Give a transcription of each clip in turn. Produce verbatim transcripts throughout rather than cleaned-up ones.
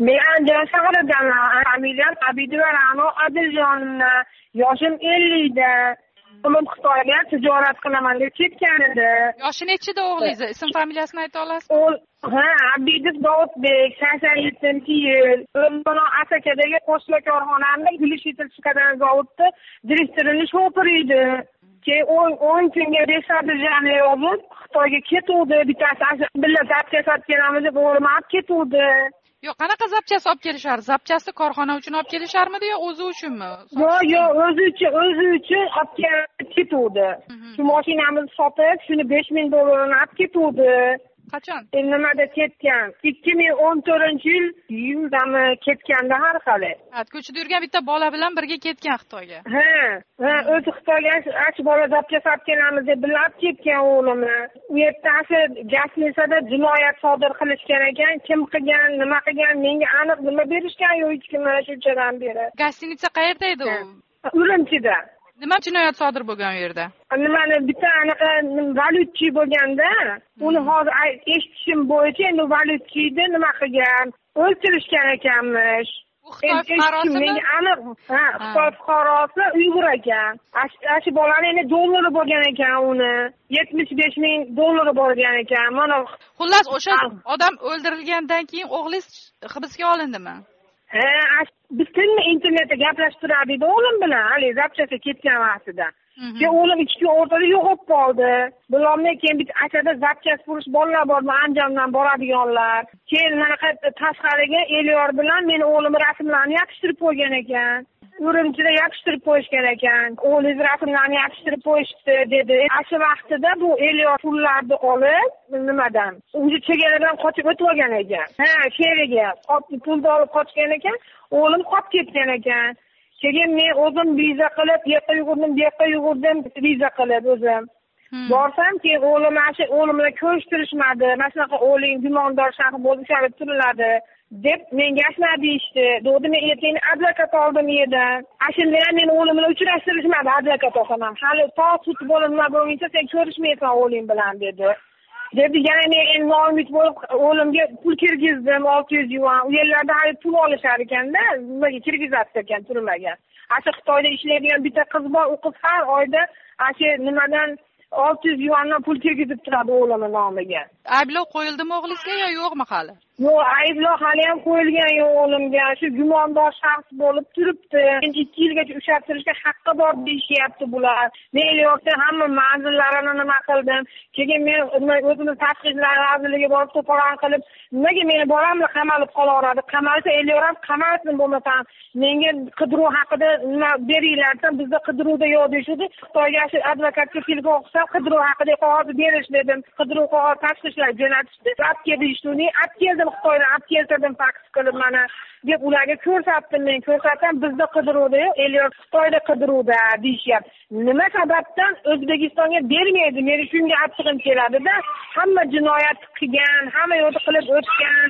Men Andijon shahridaman. Familiyam Abidova Ra'no Adiljonimni. Yoshim ellikda. O'g'lim Xitoyga tijorat qilaman deb ketgan edi. Yoshi nechida o'g'lingiz? Ism familiyasini ayta olasizmi? O'l, ha, Abidov Davudbek, sakson yettinchi yil. O'zbekiston Asakadagi qo'shma korxonamda gulish yetilishgan zavodda direktorining shofiri edi. Keyin o'n kunga resadijani yozib, Xitoyga ketuvdi. Bittasi birga zapchas olib kelamiz deb o'g'lim olib ketuvdi. Yo'q, qanaqa zapchasi olib kelishar? Zapchasi korxona uchun olib kelisharmidi yo o'zi uchunmi? Yo'q, yo'q, o'zi uchun, o'zi uchun olib kelib ketuvdi. Shu mashinamizni sotib, shuni besh ming dollarini olib ketuvdi. Qachon? Nimada ketgan? ikki ming o'n to'rtinchi yil iyuldami ketganda har qalay. Ha, ko'chada yurgan bitta bola bilan birga ketgan Xitoyga. Ha, ha, o'zi Xitoyga ach bola zapchas olib kelamiz deb bilib ketgan o'g'limni. U yertasi Jasnisada jinoyat sodir qilishgan ekan. Kim qilgan, nima qilgan, menga aniq nima berishgan yo'q hech kim mana shunchadan beri. Gastinitsa qayerda edi u? Urumchida. Nima jinoyat sodir bo'lgan u yerda? Nimani bitta anaqa valyutchi bo'lganda, uni hozir eshitishim bo'yicha endi valyutchini nima qilgan, o'ltirishgan ekanmish. Bu Xitoy fuqarosimi? Menga aniq, ha, Xitoy fuqarosi Uyg'ur ekan. Ashi bolani endi dollari bo'lgan ekan uni. yetmish besh ming dollari bo'lgan ekan. Mana xullas o'sha odam o'ldirilgandan keyin o'g'lingiz hibsga olindimi? Ha, biz tinmi internetda gaplashib turardik o'g'lim bilan, hali zapchasi ketgan vaqtida. Keyin o'g'lim ikki kun o'rtada yo'qolib qoldi. Bilolmay keyin bitta achada zapchasi qurish bolalar bor, Andijondan boradiganlar. Keyin mana tashqariga Elyor bilan meni o'g'lim rasmlarni yopishtirib qo'ygan ekan. Urumchida yopishtirib qo'yishgan ekan. O'g'lingiz rasmlarni yopishtirib qo'yishdi dedi. O'sha vaqtida bu Elyor pullarni olib, nimadan? O'zi chegaradan qochib o'tib olgan ekan. Ha, sheriga pulni olib qochgan ekan. O'g'lim qolib ketgan ekan. Keyin men o'zim viza qilib, bu yoqqa yugurdim, bu yoqqa yugurdim, viza qilib o'zim. Borsam, keyin o'g'lim mana o'g'lim bilan ko'rishtirishmadi. Mana shunaqa o'g'ling gumondor shaxs bo'lib ishlab turiladi deb menga ashlar deyishdi. Dedi men ertaga advokat oldim edi. Ashunda ham meni o'g'lim bilan uchrashtirishmadi advokat olsam. Hali to sud bo'limlar bo'lguncha sen ko'rishmaysan o'g'ling bilan dedi. Dedi yana men endi noumid bo'lib o'g'limga pul kirgizdim olti yuz yuan. U yerlarda hali pul olishar ekanda, nimaga kirgizadi ekan turmaga. Asha Xitoyda ishlaydigan bitta qiz bor, u qiz har oyda asha nimadan olti yuz yuandan pul kirgizib turadi o'g'limning nomiga. Ayblov qo'yildimi o'g'lingizga yo yo'qmi hali? Yo'q, ayblov hali ham qo'yilgan yo'q o'g'limga. Shu gumondor shaxs bo'lib turibdi. Endi ikki yilgacha ushlab turishga haqqi bor deyishyapti bular. Men yo'qda hamma manzillarini nima qildim. Keyin men o'zimiz tashqi ishlar vazirligiga borib to'polon qilib, nimaga meni bolamni qamalib qolaveradi? Qamalsa Elyor ham qamalsin bo'lmasam, menga qidiruv haqida nima beringlar, bizda qidiruvda yo'q deyishdi. Xitoyga shu advokatga telefon qilsam, qidiruv haqida qog'oz berish dedim. Qidiruv qog'oz tashqi ishlar jo'natishdi. Olib kelishdi, olib keldim Xitoydan olib keltirdim faks qilib mana deb ularga ko'rsatdim. Men ko'rsatsam bizda qidiruvda yo'q, Elyor Xitoyda qidiruvda deyishyapti. Nima sababdan O'zbekistonga bermaydi? Meni shunga achchig'im keladi-da. Hamma jinoyat qilgan, hamma yo'lda qilib o'tgan,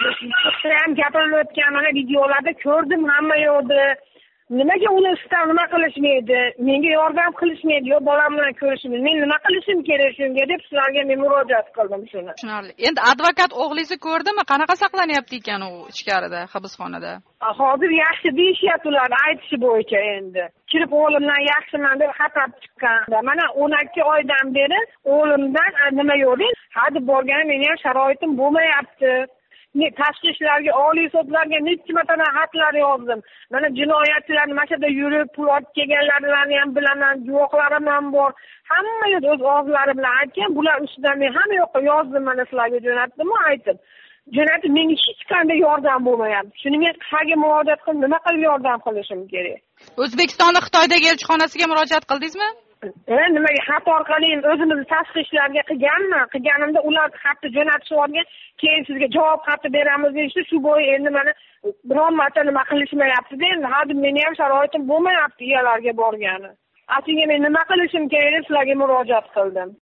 ham gapirilib o'tgan mana videolarda ko'rdim hamma yo'lda. Nimaga uni ustidan nima qilishmaydi? Menga yordam qilishmaydi, yo bolam bilan ko'rishmaydi. Men nima qilishim kerak shunga deb sizlarga men murojaat qildim shuni. Tushunarli. Endi advokat o'g'lingizni ko'rdimi? Qanaqa saqlanyapti ekan u ichkarida, hibsxonada? Hozir yaxshi deyishyapti ular aytishi bo'yicha endi. Kirib o'g'limdan yaxshiman deb xabar chiqqan. Mana o'n ikki oydan beri o'g'limdan nima yo'q. Hadi borgan meni ham sharoitim bo'lmayapti. Men tashqi ishlarga, oliy sudlarga necha martadan xatlar yozdim. Mana jinoyatchilar mana shu yerda yurib, pul olib kelganlarni ham bilaman, guvohlarim ham bor. Hamma yo'q o'z og'zlari bilan aytgan. Bular ustidan men hamma yoqqa yozdim, mana sizlarga jo'natdim-ku aytib. Jo'natib menga hech qanday yordam bo'lmayapti. Shuni men qayerga murojaat qilib, nima qilib yordam qilishim kerak? O'zbekistonning Xitoydagi elchixonasiga murojaat qildingizmi? E, nimaga xat orqali o'zimiz tashqi ishlarga qilganman. Qilganimda ular xatni jo'natishib olgan, keyin sizga javob xati beramiz deyishdi. Shu bo'yi endi mana biron marta nima qilishmayapti-da. Endi hozir meni ham sharoitim bo'lmayapti uyalarga borgani. Aslida men nima qilishim kerak deb sizlarga murojaat qildim.